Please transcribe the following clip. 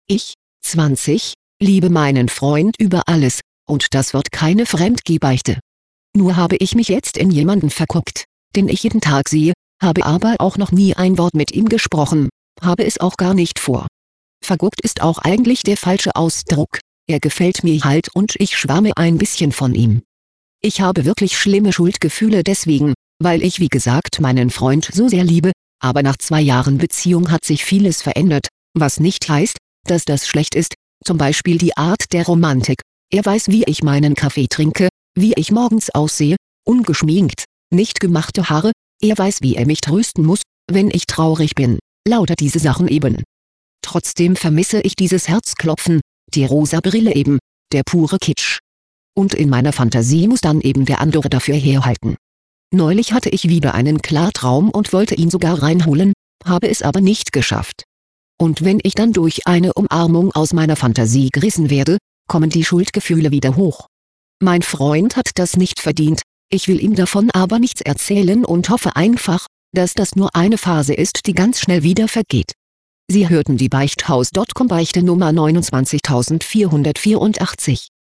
Ich, 20, liebe meinen Freund über alles, und das wird keine Fremdgehbeichte. Nur habe ich mich jetzt in jemanden verguckt, den ich jeden Tag sehe, habe aber auch noch nie ein Wort mit ihm gesprochen, habe es auch gar nicht vor. Verguckt ist auch eigentlich der falsche Ausdruck, er gefällt mir halt und ich schwärme ein bisschen von ihm. Ich habe wirklich schlimme Schuldgefühle deswegen, weil ich wie gesagt meinen Freund so sehr liebe, aber nach 2 Jahren Beziehung hat sich vieles verändert, was nicht heißt, dass das schlecht ist, zum Beispiel die Art der Romantik. Er weiß, wie ich meinen Kaffee trinke, wie ich morgens aussehe, ungeschminkt, nicht gemachte Haare, er weiß, wie er mich trösten muss, wenn ich traurig bin, lauter diese Sachen eben. Trotzdem vermisse ich dieses Herzklopfen, die rosa Brille eben, der pure Kitsch. Und in meiner Fantasie muss dann eben der andere dafür herhalten. Neulich hatte ich wieder einen Klartraum und wollte ihn sogar reinholen, habe es aber nicht geschafft. Und wenn ich dann durch eine Umarmung aus meiner Fantasie gerissen werde, kommen die Schuldgefühle wieder hoch. Mein Freund hat das nicht verdient, ich will ihm davon aber nichts erzählen und hoffe einfach, dass das nur eine Phase ist, die ganz schnell wieder vergeht. Sie hörten die Beichthaus.com Beichte Nummer 29484.